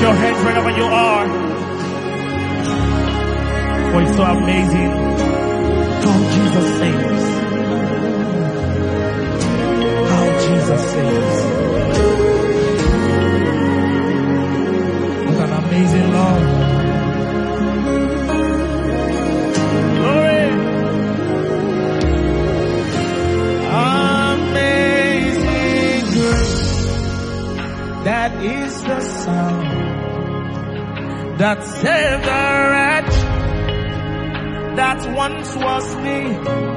your hands wherever you are. For it's so amazing how Jesus saves. How Jesus saves. What an amazing love. Glory. Amazing grace. That is the sound that saved a wretch that once was me.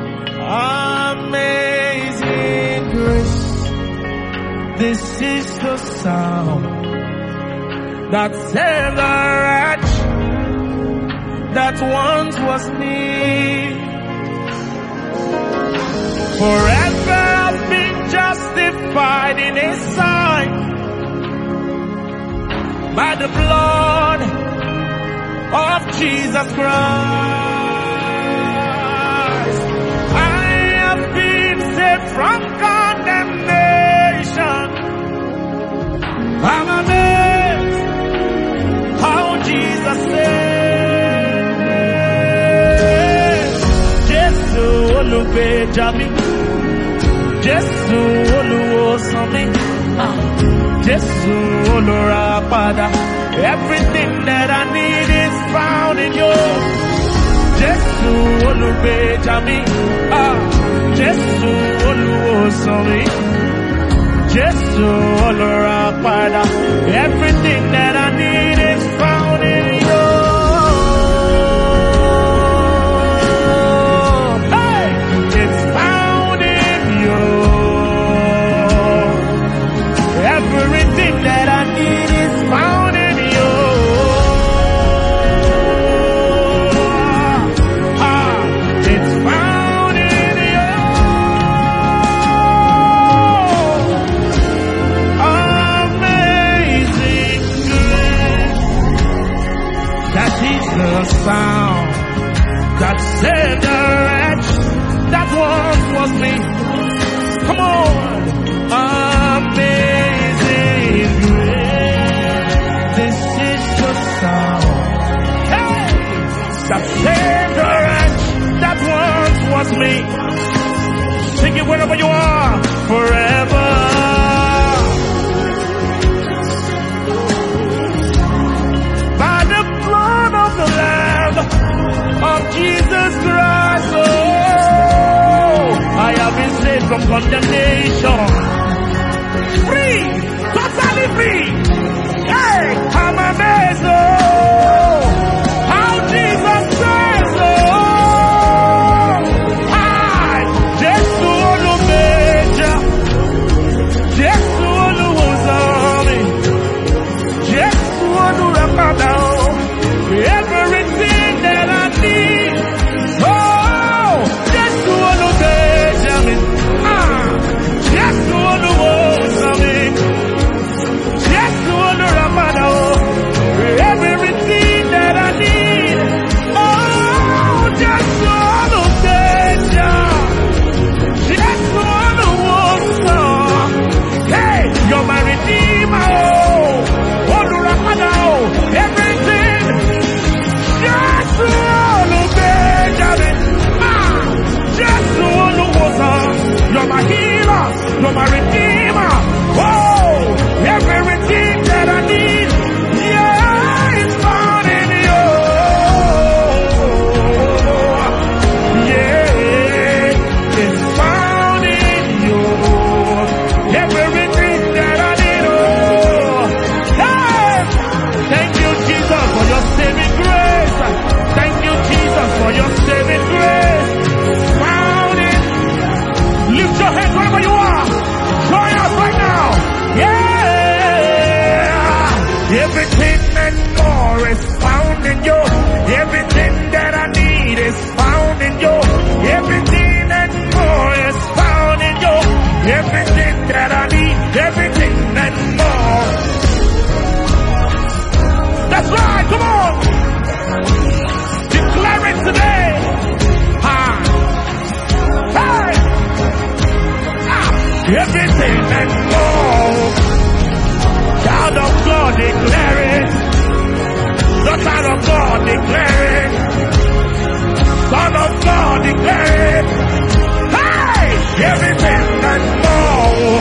Amazing grace. This is the sound that saved a wretch that once was me. Forever I've been justified in His sight by the blood of Jesus Christ. I have been saved from condemnation. I'm amazed how Jesus saves. Jesu olubeja mi, Jesu oluwosan mi, Jesu olurapada. Everything that I need is found in you. Jesu olubeja mi, Jesu oluwosan mi, Jesu olurapada. Everything that I need is found in you. Hey, it's found in you. Everything that I need is found in you. It's found in you. Amazing grace. That is the sound that saved a wretch that once was me. Come on. Amazing grace. This is the sound, hey, that saved a wretch that once was me. Sing it wherever you are, forever. By the blood of the Lamb of Jesus Christ, oh, I have been saved from condemnation. Free, totally free. Hey, I'm amazed, oh, how Jesus says, oh, hi, Jesu olubeja, Jesu oluwozami, Jesu olurapada, everything that I need, oh, Jesu olubeja mi, Jesu oluwozami, Jesu olurapada, everything that I need, oh, Jesu olubeja, Jesu oluwozami. Hey, you're my redeemer, oh, olurapada, everything, Jesu olubeja mi, Jesu oluwozami. You're my healer, you're my redeemer, oh, everything that I need, yeah, it's found in you. Yeah, it's found in you. Everything that I need, oh, hey, thank you, Jesus, for your saving grace. Thank you, Jesus, for your saving grace. Found in. Lift your hands wherever you are. Join us right now. Yeah. Everything and more is found in you. Everything that I need is found in you. Everything and more is found in you. Everything that I need, everything and more. That's right. Come on. Declare it today. Hey. Everything and more. Child of God, declare it. Daughter of God, declare it. Son of God, declare it. Hey! Everything and more.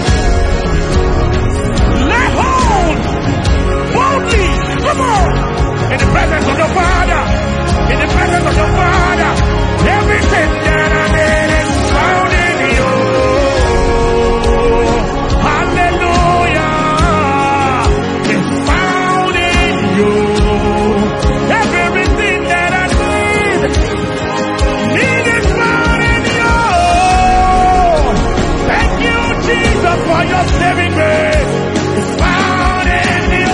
Lay hold boldly. Come on. In the presence of your Father. In the presence of your Father. Everything that I need is found in you. Hallelujah. It's found in you. Everything that I need is found in you. Thank you, Jesus, for your saving grace. It's found in you.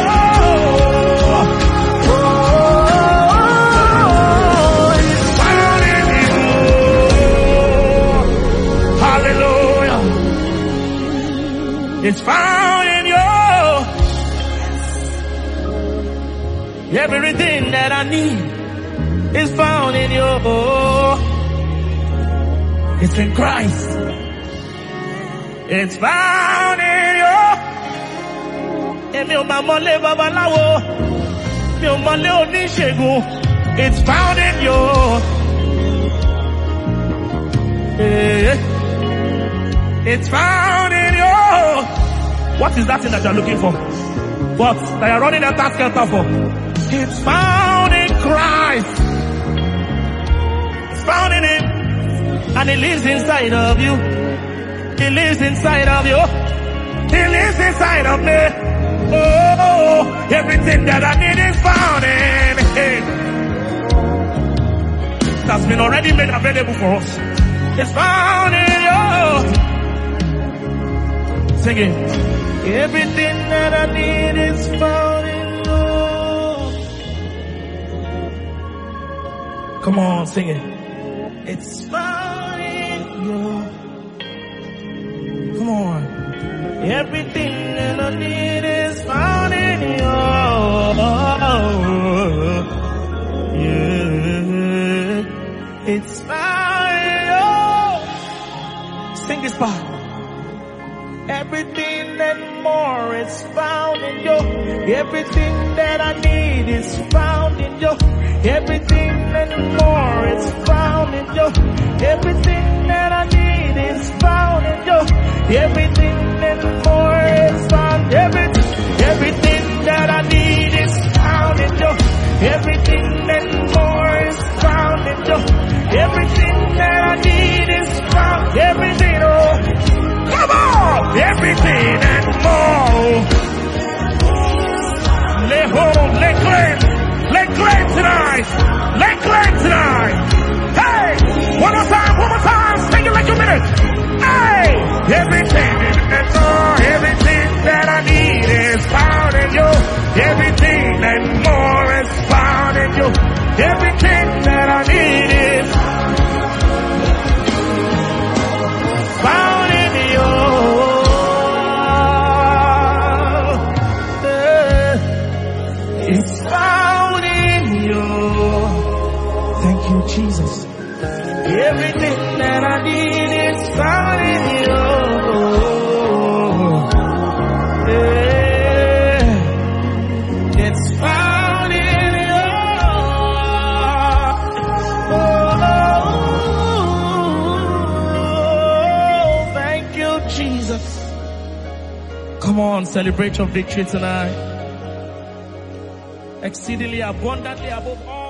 It's found in you. Hallelujah. It's found in you. Everything that I need is found in you. It's in Christ. It's found in you. Èmi ò máa mọ̀lé babaláwo. Mi ò mọ̀lé oníṣègùn. It's found in you. It's found in you. What is that thing that you're looking for? What? That you're running a task for? It's found in Christ. It's found in Him. And He lives inside of you. He lives inside of you. He lives inside of me. Oh, everything that I need is found in Him. That's been already made available for us. It's found in you. Sing it. Everything that I need is found in you. Come on, sing it. It's found in you. Come on. Everything that I need is found in you. Yeah. It's found in you. Sing this part. Everything and more is found in you. Everything that I need is found in you. Everything and more is found in you. Everything that I need is found in you. Everything and more is found. Everything that I need is found in you. Everything and more is found in you. Everything that I need is found. Everything, oh, come on, everything and more. Lay hold, lay claim tonight. Lay claim tonight. Hey, one more time, take it like a minute. Hey, everything and more, everything that I need is found in you. Everything and more is found in you. Everything that I need is found in you. It's found in you. Thank you, Jesus. Everything that I need is found in you. Yeah. It's found in you. Oh, thank you, Jesus. Come on, celebrate your victory tonight. Exceedingly abundantly above all